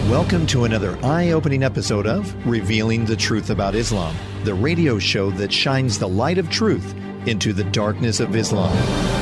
Welcome to another eye-opening episode of Revealing the Truth About Islam, the radio show that shines the light of truth into the darkness of Islam.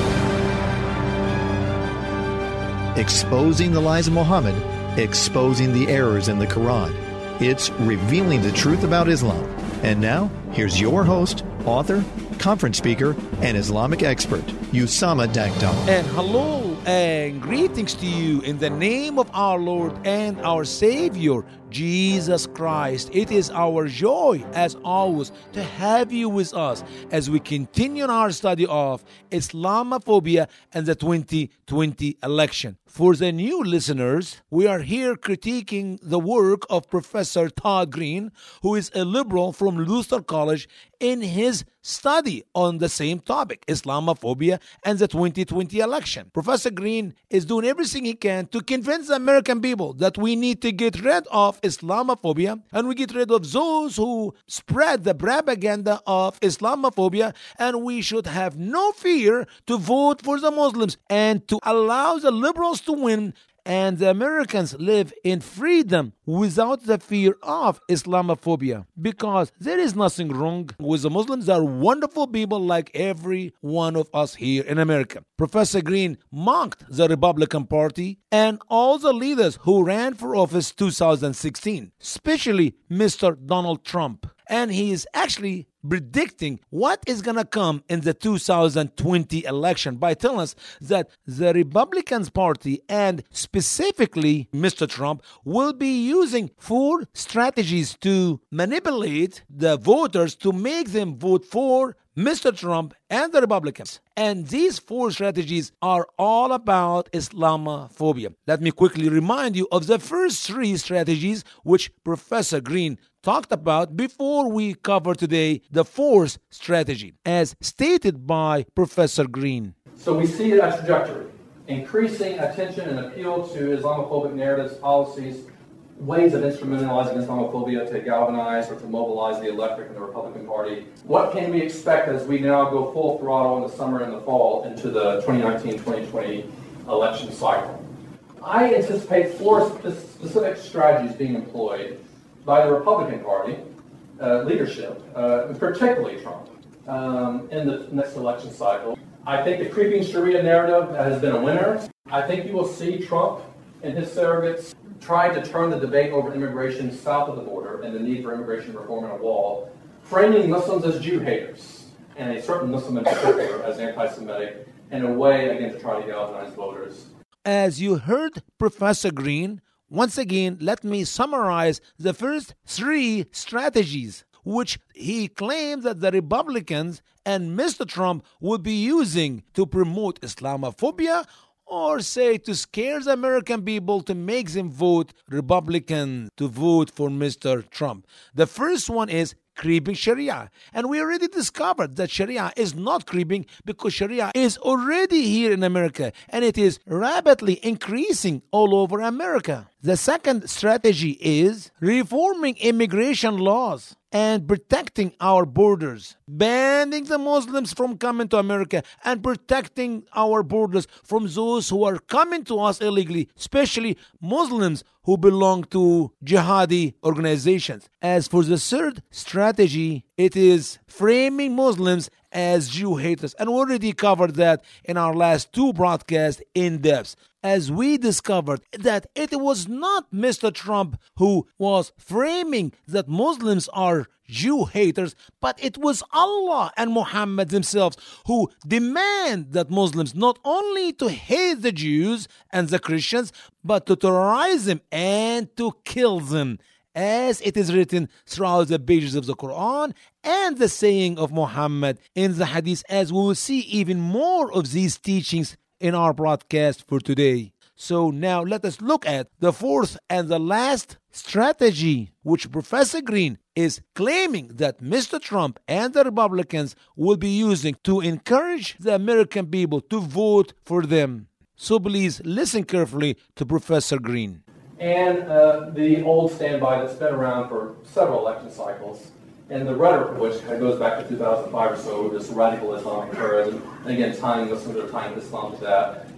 Exposing the lies of Muhammad, exposing the errors in the Quran. It's Revealing the Truth About Islam. And now, here's your host, author, conference speaker, and Islamic expert, Usama Dagdar. And hello and greetings to you in the name of our Lord and our Savior, Jesus Christ. It is our joy, as always, to have you with us as we continue our study of Islamophobia and the 2020 election. For the new listeners, we are here critiquing the work of Professor Todd Green, who is a liberal from Luther College, in his study on the same topic, Islamophobia and the 2020 election. Professor Green is doing everything he can to convince the American people that we need to get rid of Islamophobia and we get rid of those who spread the propaganda of Islamophobia, and we should have no fear to vote for the Muslims and to allow the liberals to win and the Americans live in freedom without the fear of Islamophobia, because there is nothing wrong with the Muslims. They are wonderful people like every one of us here in America. Professor Green mocked the Republican Party and all the leaders who ran for office 2016, especially Mr. Donald Trump. And he is actually predicting what is going to come in the 2020 election by telling us that the Republican Party and specifically Mr. Trump will be using 4 strategies to manipulate the voters to make them vote for Mr. Trump and the Republicans. And these 4 strategies are all about Islamophobia. Let me quickly remind you of the first 3 strategies which Professor Green talked about before we cover today the 4th strategy, as stated by Professor Green. So we see a trajectory, increasing attention and appeal to Islamophobic narratives, policies, ways of instrumentalizing Islamophobia to galvanize or to mobilize the electorate in the Republican Party. What can we expect as we now go full throttle in the summer and the fall into the 2019-2020 election cycle? I anticipate 4 specific strategies being employed by the Republican Party leadership, particularly Trump, in the next election cycle. I think the creeping Sharia narrative has been a winner. I think you will see Trump and his surrogates try to turn the debate over immigration south of the border and the need for immigration reform and a wall, framing Muslims as Jew haters, and a certain Muslim in particular as anti-Semitic, in a way, again, to try to galvanize voters. As you heard Professor Green, once again, let me summarize the first 3 strategies which he claimed that the Republicans and Mr. Trump would be using to promote Islamophobia, or say to scare the American people to make them vote Republican, to vote for Mr. Trump. The first one is creeping Sharia. And we already discovered that Sharia is not creeping because Sharia is already here in America and it is rapidly increasing all over America. The second strategy is reforming immigration laws and protecting our borders, banning the Muslims from coming to America and protecting our borders from those who are coming to us illegally, especially Muslims who belong to jihadi organizations. As for the third strategy, it is framing Muslims as Jew haters. And we already covered that in our last 2 broadcasts in depth, as we discovered that it was not Mr. Trump who was framing that Muslims are Jew haters, but it was Allah and Muhammad themselves who demand that Muslims not only to hate the Jews and the Christians, but to terrorize them and to kill them, as it is written throughout the pages of the Quran and the saying of Muhammad in the Hadith, as we will see even more of these teachings in our broadcast for today. So now let us look at the 4th and the last strategy, which Professor Green is claiming that Mr. Trump and the Republicans will be using to encourage the American people to vote for them. So please listen carefully to Professor Green. And the old standby that's been around for several election cycles, and the rhetoric of which goes back to 2005 or so, this radical Islamic terrorism, and again, tying Muslims or tying Islam to that.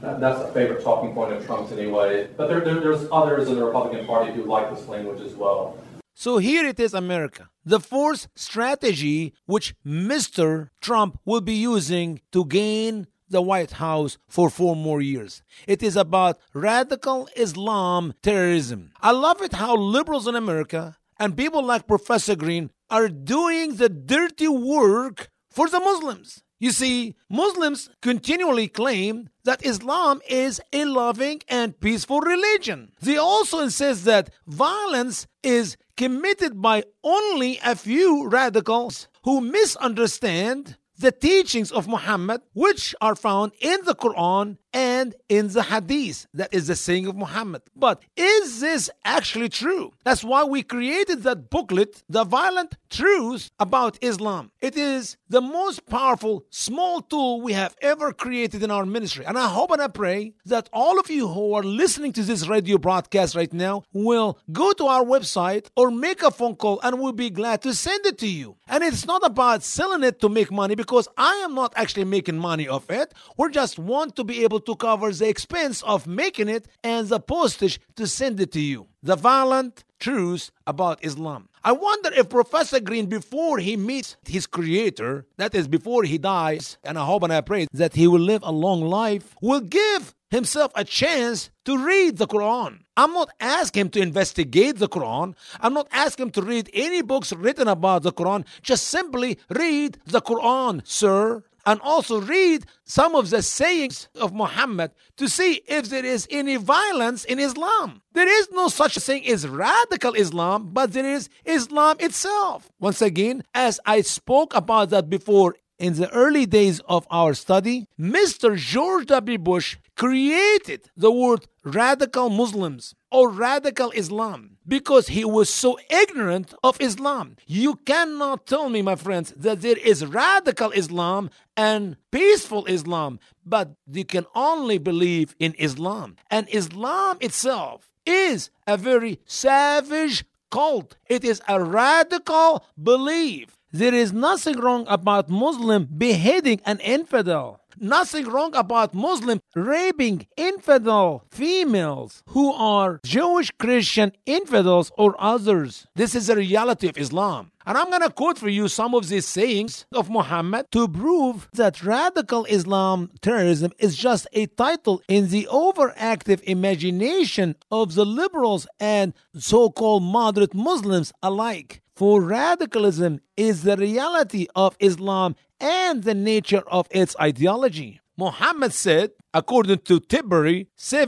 That's a favorite talking point of Trump's anyway. But there's others in the Republican Party who like this language as well. So here it is, America. The fourth strategy which Mr. Trump will be using to gain the White House for 4 more years. It is about radical Islam terrorism. I love it how liberals in America and people like Professor Green are doing the dirty work for the Muslims. You see, Muslims continually claim that Islam is a loving and peaceful religion. They also insist that violence is committed by only a few radicals who misunderstand the teachings of Muhammad, which are found in the Quran and in the Hadith. That is the saying of Muhammad. But is this actually true? That's why we created that booklet, The Violent Truth About Islam. It is the most powerful small tool we have ever created in our ministry. And I hope and I pray that all of you who are listening to this radio broadcast right now will go to our website or make a phone call, and we'll be glad to send it to you. And it's not about selling it to make money, because I am not actually making money off it. We just want to be able to cover the expense of making it and the postage to send it to you. The Violent Truth About Islam. I wonder if Professor Green, before he meets his creator, that is before he dies, and I hope and I pray that he will live a long life, will give himself a chance to read the Quran. I'm not asking him to investigate the Quran. I'm not asking him to read any books written about the Quran. Just simply read the Quran, sir. And also read some of the sayings of Muhammad to see if there is any violence in Islam. There is no such thing as radical Islam, but there is Islam itself. Once again, as I spoke about that before in the early days of our study, Mr. George W. Bush created the word radical Muslims or radical Islam because he was so ignorant of Islam. You cannot tell me, my friends, that there is radical Islam and peaceful Islam, but you can only believe in Islam. And Islam itself is a very savage cult. It is a radical belief. There is nothing wrong about Muslim beheading an infidel. Nothing wrong about Muslim raping infidel females who are Jewish, Christian, infidels, or others. This is the reality of Islam. And I'm going to quote for you some of these sayings of Muhammad to prove that radical Islam terrorism is just a title in the overactive imagination of the liberals and so-called moderate Muslims alike. For radicalism is the reality of Islam and the nature of its ideology. Muhammad said, according to Tiberi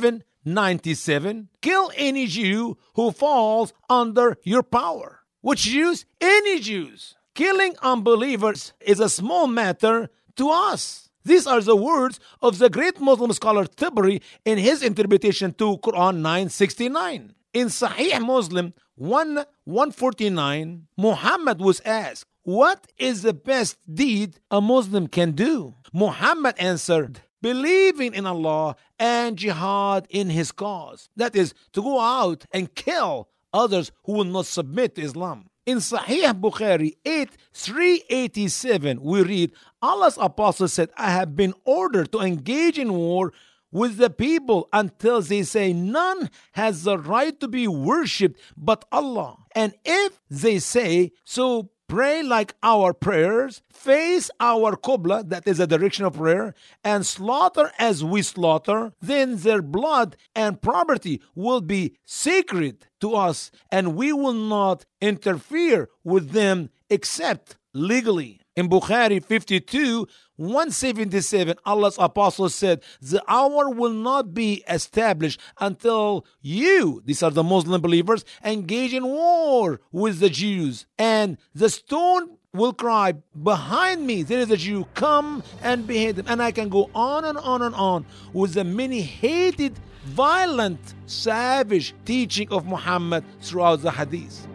7:97, kill any Jew who falls under your power. Which Jews? Any Jews. Killing unbelievers is a small matter to us. These are the words of the great Muslim scholar Tiberi in his interpretation to Quran 9:69. In Sahih Muslim 149, Muhammad was asked, what is the best deed a Muslim can do? Muhammad answered, believing in Allah and jihad in his cause. That is, to go out and kill others who will not submit to Islam. In Sahih Bukhari 8:387, we read, Allah's apostle said, I have been ordered to engage in war with the people until they say none has the right to be worshipped but Allah. And if they say, so pray like our prayers, face our Qibla, that is the direction of prayer, and slaughter as we slaughter, then their blood and property will be sacred to us, and we will not interfere with them except legally. In Bukhari 52:177, Allah's apostle said, the hour will not be established until you, these are the Muslim believers, engage in war with the Jews. And the stone will cry, behind me there is a Jew, come and behead him. And I can go on and on and on with the many hated, violent, savage teaching of Muhammad throughout the Hadith.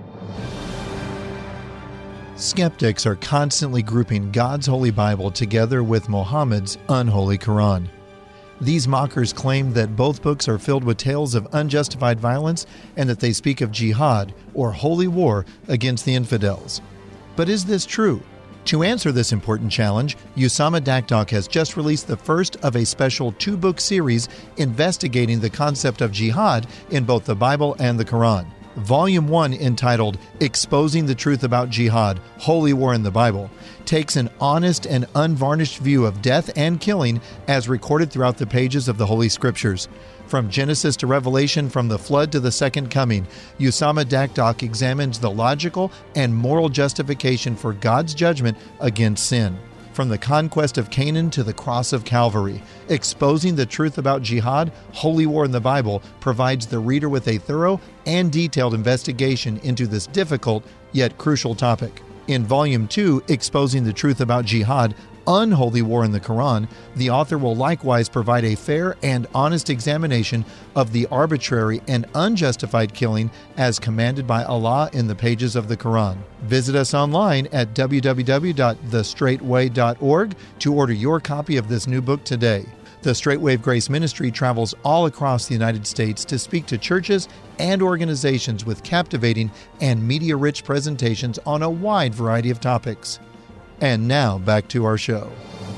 Skeptics are constantly grouping God's Holy Bible together with Muhammad's unholy Quran. These mockers claim that both books are filled with tales of unjustified violence and that they speak of jihad, or holy war, against the infidels. But is this true? To answer this important challenge, Usama Dakdock has just released the first of a special 2-book series investigating the concept of jihad in both the Bible and the Quran. Volume 1, entitled Exposing the Truth About Jihad, Holy War in the Bible, takes an honest and unvarnished view of death and killing as recorded throughout the pages of the Holy Scriptures. From Genesis to Revelation, from the flood to the second coming, Usama Dakdock examines the logical and moral justification for God's judgment against sin. From the conquest of Canaan to the cross of Calvary, Exposing the Truth About Jihad, Holy War in the Bible provides the reader with a thorough and detailed investigation into this difficult yet crucial topic. In Volume 2, Exposing the Truth About Jihad, Unholy War in the Quran, the author will likewise provide a fair and honest examination of the arbitrary and unjustified killing as commanded by Allah in the pages of the Quran. Visit us online at www.thestraightway.org to order your copy of this new book today. The Straight Wave Grace Ministry travels all across the United States to speak to churches and organizations with captivating and media-rich presentations on a wide variety of topics. And now, back to our show.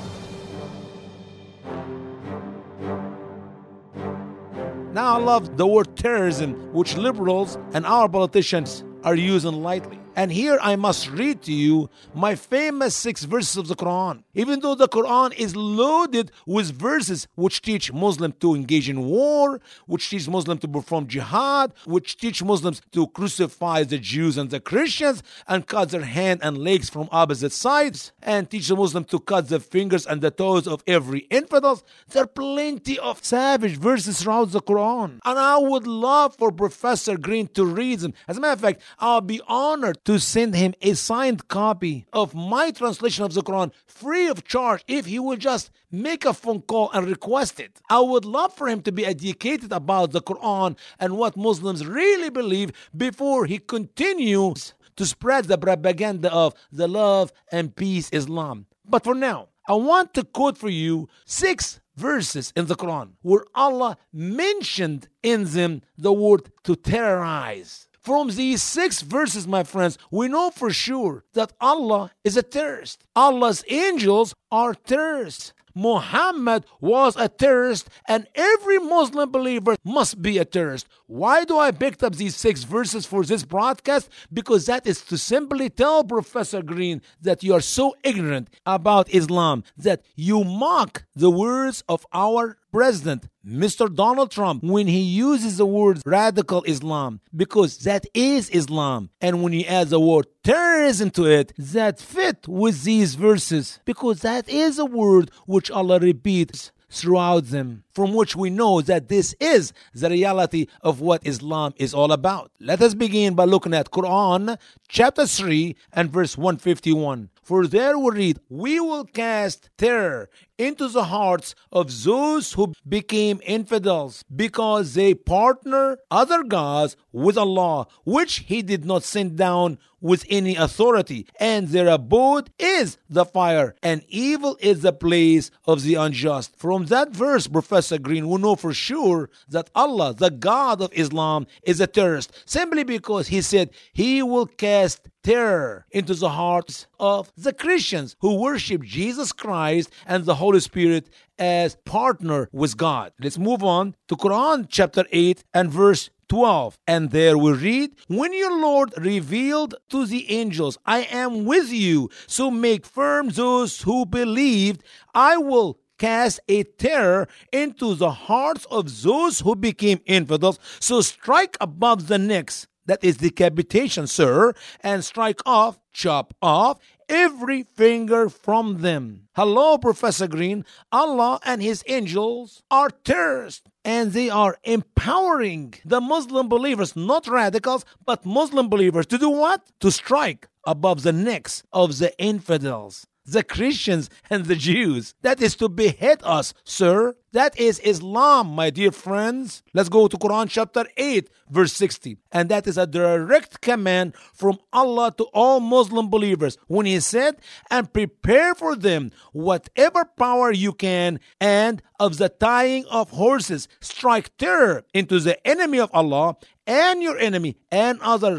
Now I love the word terrorism, which liberals and our politicians are using lightly. And here I must read to you my famous 6 verses of the Quran. Even though the Quran is loaded with verses which teach Muslims to engage in war, which teach Muslims to perform jihad, which teach Muslims to crucify the Jews and the Christians and cut their hands and legs from opposite sides, and teach the Muslims to cut the fingers and the toes of every infidel. There are plenty of savage verses throughout the Quran. And I would love for Professor Green to read them. As a matter of fact, I'll be honored to send him a signed copy of my translation of the Quran free of charge if he will just make a phone call and request it. I would love for him to be educated about the Quran and what Muslims really believe before he continues to spread the propaganda of the love and peace Islam. But for now, I want to quote for you 6 verses in the Quran where Allah mentioned in them the word to terrorize. From these 6 verses, my friends, we know for sure that Allah is a terrorist. Allah's angels are terrorists. Muhammad was a terrorist, and every Muslim believer must be a terrorist. Why do I pick up these 6 verses for this broadcast? Because that is to simply tell Professor Green that you are so ignorant about Islam that you mock the words of our president, Mr. Donald Trump, when he uses the word radical Islam, because that is Islam. And when you add the word terrorism to it, that fit with these verses, because that is a word which Allah repeats throughout them, from which we know that this is the reality of what Islam is all about. Let us begin by looking at Quran chapter 3 and verse 151. For there we read, "We will cast terror into the hearts of those who became infidels because they partner other gods with Allah, which He did not send down with any authority, and their abode is the fire, and evil is the place of the unjust." From that verse, Professor Green, we know for sure that Allah, the God of Islam, is a terrorist, simply because He said He will cast terror into the hearts of the Christians who worship Jesus Christ and the Holy Spirit as partner with God. Let's move on to Quran chapter 8 and verse 12. And there we read, "When your Lord revealed to the angels, I am with you, so make firm those who believed, I will cast a terror into the hearts of those who became infidels, so strike above the necks," that is decapitation, sir, "and strike off," chop off, "every finger from them." Hello, Professor Green. Allah and His angels are terrorists, and they are empowering the Muslim believers, not radicals, but Muslim believers, to do what? To strike above the necks of the infidels, the Christians and the Jews. That is to behead us, sir. That is Islam, my dear friends. Let's go to Quran chapter 8, verse 60. And that is a direct command from Allah to all Muslim believers when He said, "And prepare for them whatever power you can, and of the tying of horses, strike terror into the enemy of Allah and your enemy and others,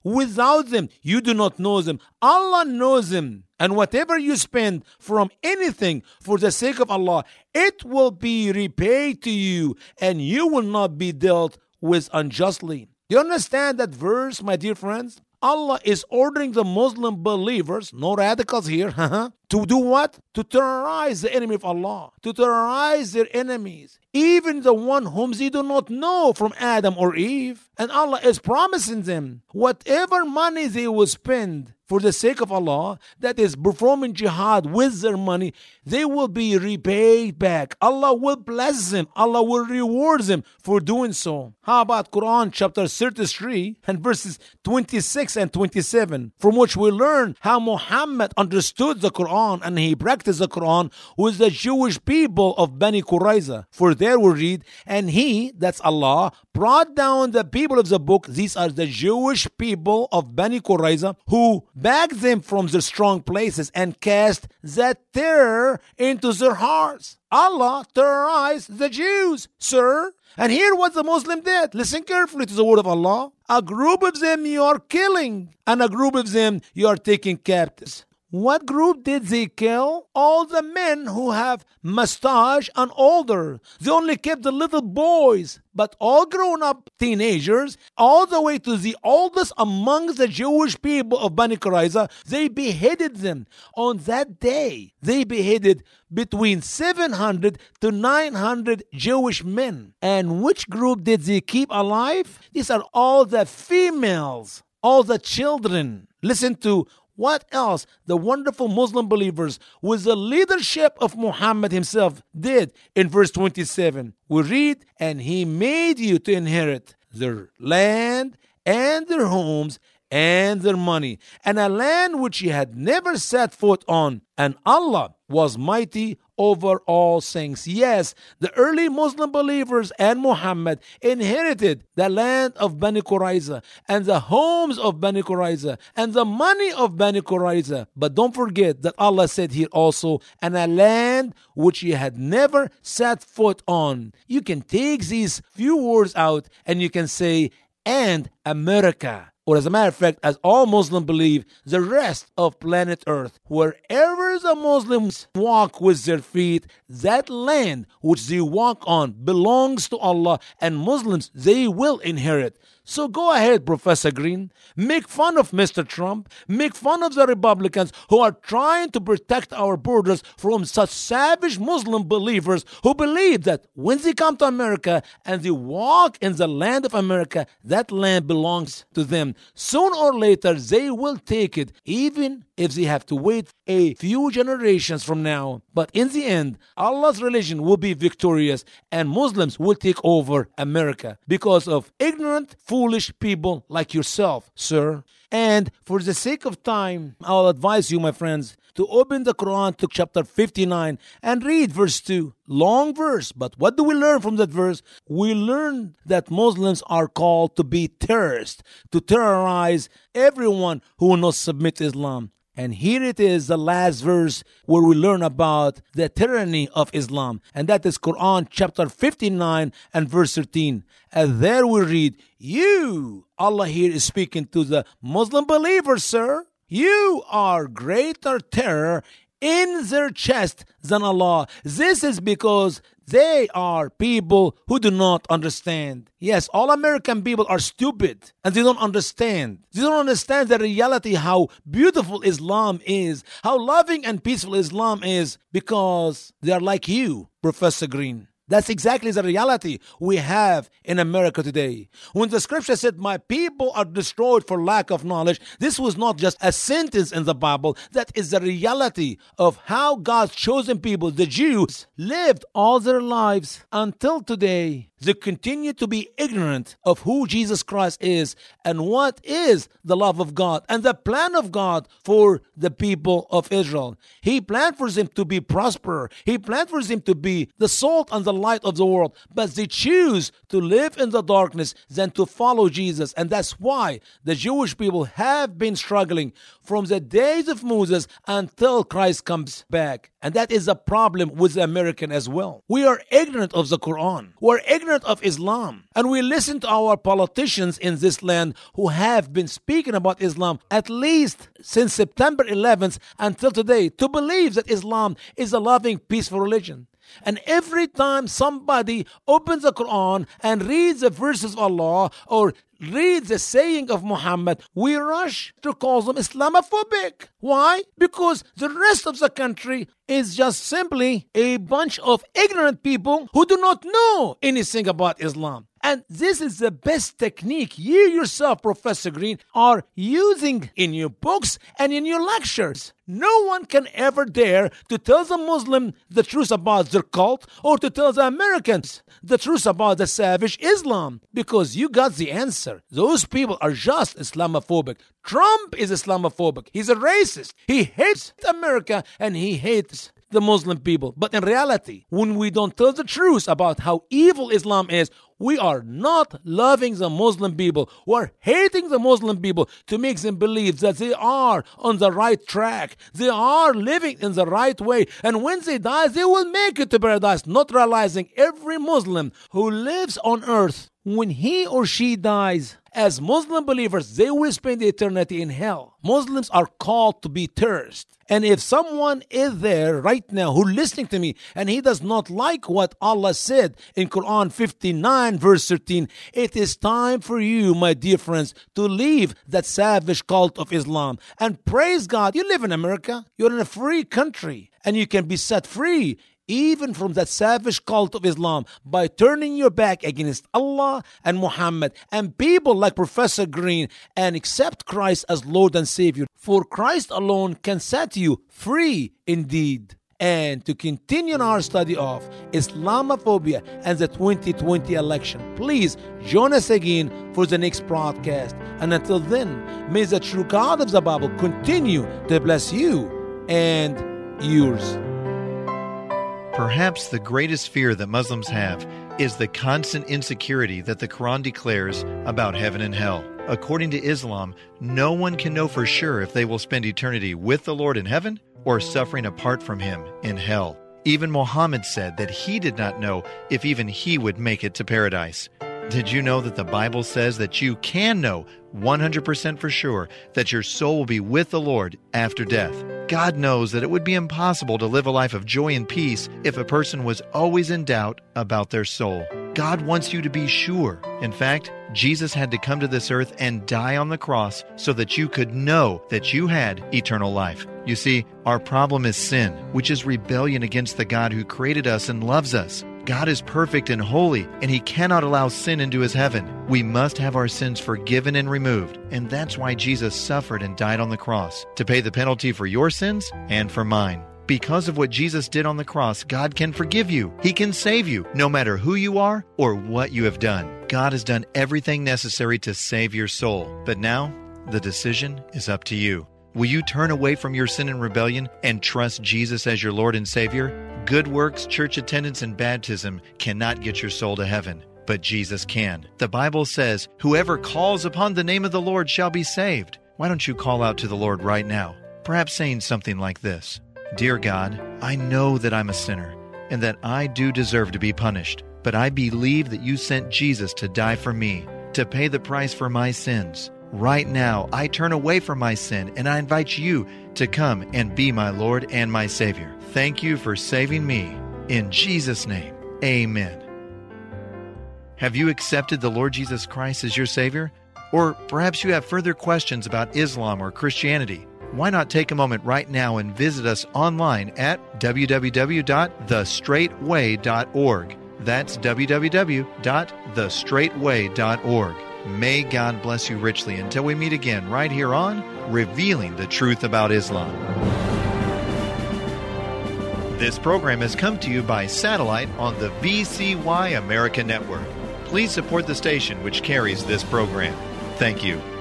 Without them, you do not know them. Allah knows them. And whatever you spend from anything for the sake of Allah, it will be repaid to you, and you will not be dealt with unjustly. Do you understand that verse, my dear friends? Allah is ordering the Muslim believers, no radicals here, to do what? To terrorize the enemy of Allah, to terrorize their enemies, even the one whom they do not know from Adam or Eve. And Allah is promising them whatever money they will spend for the sake of Allah, that is performing jihad with their money, they will be repaid back. Allah will bless them. Allah will reward them for doing so. How about Quran chapter 33 and verses 26 and 27, from which we learn how Muhammad understood the Quran and he practiced the Quran with the Jewish people of Bani Qurayza. For there we read, and he, that's Allah, brought down the people of the book. These are the Jewish people of Bani Qurayza, who backed them from their strong places and cast that terror into their hearts. Allah terrorized the Jews, sir. And here what the Muslim did. Listen carefully to the word of Allah. A group of them you are killing, and a group of them you are taking captives. What group did they kill? All the men who have mustache and older. They only kept the little boys. But all grown up teenagers, all the way to the oldest among the Jewish people of Bani Qurayza, they beheaded them. On that day, they beheaded between 700 to 900 Jewish men. And which group did they keep alive? These are all the females, all the children. Listen to what else the wonderful Muslim believers with the leadership of Muhammad himself did in verse 27. We read, and he made you to inherit their land and their homes and their money, and a land which ye had never set foot on, and Allah was mighty over all things. Yes, the early Muslim believers and Muhammad inherited the land of Bani Qurayza and the homes of Bani Qurayza and the money of Bani Qurayza. But don't forget that Allah said here also, and a land which ye had never set foot on. You can take these few words out and you can say, and America. Or as a matter of fact, as all Muslims believe, the rest of planet Earth, wherever the Muslims walk with their feet, that land which they walk on belongs to Allah, and Muslims, they will inherit. So go ahead, Professor Green. Make fun of Mr. Trump. Make fun of the Republicans who are trying to protect our borders from such savage Muslim believers who believe that when they come to America and they walk in the land of America, that land belongs to them. Sooner or later, they will take it, even if they have to wait a few generations from now. But in the end, Allah's religion will be victorious and Muslims will take over America because of ignorant, foolish people like yourself, sir. And for the sake of time, I'll advise you, my friends, to open the Quran to chapter 59 and read verse 2. Long verse, but what do we learn from that verse? We learn that Muslims are called to be terrorists, to terrorize everyone who will not submit to Islam. And here it is, the last verse where we learn about the tyranny of Islam. And that is Quran chapter 59 and verse 13. And there we read, you, Allah here is speaking to the Muslim believers, sir. You are greater terror in their chest than Allah. This is because they are people who do not understand. Yes, all American people are stupid and they don't understand. They don't understand the reality, how beautiful Islam is, how loving and peaceful Islam is, because they are like you, Professor Green. That's exactly the reality we have in America today. When the scripture said, my people are destroyed for lack of knowledge, this was not just a sentence in the Bible. That is the reality of how God's chosen people, the Jews, lived all their lives until today. They continue to be ignorant of who Jesus Christ is and what is the love of God and the plan of God for the people of Israel. He planned for them to be prosperous. He planned for them to be the salt and the light of the world. But they choose to live in the darkness than to follow Jesus. And that's why the Jewish people have been struggling from the days of Moses until Christ comes back. And that is a problem with the American as well. We are ignorant of the Quran. We're ignorant ignorant of Islam. And we listen to our politicians in this land who have been speaking about Islam at least since September 11th until today, to believe that Islam is a loving, peaceful religion. And every time somebody opens the Quran and reads the verses of Allah or reads the saying of Muhammad, we rush to call them Islamophobic. Why? Because the rest of the country is just simply a bunch of ignorant people who do not know anything about Islam. And this is the best technique you yourself, Professor Green, are using in your books and in your lectures. No one can ever dare to tell the Muslim the truth about their cult or to tell the Americans the truth about the savage Islam, because you got the answer. Those people are just Islamophobic. Trump is Islamophobic. He's a racist. He hates America and he hates the Muslim people. But in reality, when we don't tell the truth about how evil Islam is, we are not loving the Muslim people. We're hating the Muslim people to make them believe that they are on the right track. They are living in the right way. And when they die, they will make it to paradise, not realizing every Muslim who lives on earth, when he or she dies, as Muslim believers, they will spend eternity in hell. Muslims are called to be terrorists. And if someone is there right now who listening to me and he does not like what Allah said in Quran 59 verse 13, it is time for you, my dear friends, to leave that savage cult of Islam. And praise God, you live in America. You're in a free country and you can be set free even from that savage cult of Islam by turning your back against Allah and Muhammad and people like Professor Green and accept Christ as Lord and Savior. For Christ alone can set you free indeed. And to continue our study of Islamophobia and the 2020 election, please join us again for the next broadcast. And until then, may the true God of the Bible continue to bless you and yours. Perhaps the greatest fear that Muslims have is the constant insecurity that the Quran declares about heaven and hell. According to Islam, no one can know for sure if they will spend eternity with the Lord in heaven or suffering apart from Him in hell. Even Muhammad said that he did not know if even he would make it to paradise. Did you know that the Bible says that you can know 100% for sure that your soul will be with the Lord after death? God knows that it would be impossible to live a life of joy and peace if a person was always in doubt about their soul. God wants you to be sure. In fact, Jesus had to come to this earth and die on the cross so that you could know that you had eternal life. You see, our problem is sin, which is rebellion against the God who created us and loves us. God is perfect and holy, and He cannot allow sin into His heaven. We must have our sins forgiven and removed, and that's why Jesus suffered and died on the cross, to pay the penalty for your sins and for mine. Because of what Jesus did on the cross, God can forgive you. He can save you, no matter who you are or what you have done. God has done everything necessary to save your soul. But now, the decision is up to you. Will you turn away from your sin and rebellion and trust Jesus as your Lord and Savior? Good works, church attendance, and baptism cannot get your soul to heaven, but Jesus can. The Bible says, "Whoever calls upon the name of the Lord shall be saved." Why don't you call out to the Lord right now? Perhaps saying something like this: Dear God, I know that I'm a sinner and that I do deserve to be punished, but I believe that you sent Jesus to die for me, to pay the price for my sins. Right now, I turn away from my sin and I invite you to come and be my Lord and my Savior. Thank you for saving me. In Jesus' name, amen. Have you accepted the Lord Jesus Christ as your Savior? Or perhaps you have further questions about Islam or Christianity. Why not take a moment right now and visit us online at www.thestraightway.org. That's www.thestraightway.org. May God bless you richly until we meet again right here on Revealing the Truth About Islam. This program has come to you by satellite on the VCY America Network. Please support the station which carries this program. Thank you.